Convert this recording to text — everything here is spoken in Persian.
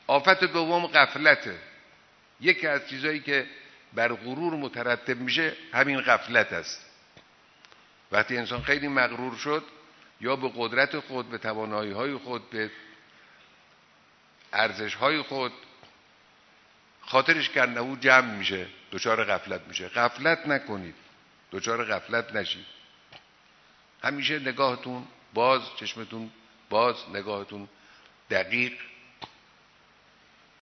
آفت دوم غفلته. یکی از چیزایی که بر غرور مترتب میشه همین غفلت است. وقتی انسان خیلی مغرور شد، یا به قدرت خود، به توانایی‌های خود، به ارزش‌های خود، خاطرش کنده جمع میشه، دچار غفلت میشه. غفلت نکنید، دچار غفلت نشید. همیشه نگاهتون باز، چشمتون باز، نگاهتون دقیق،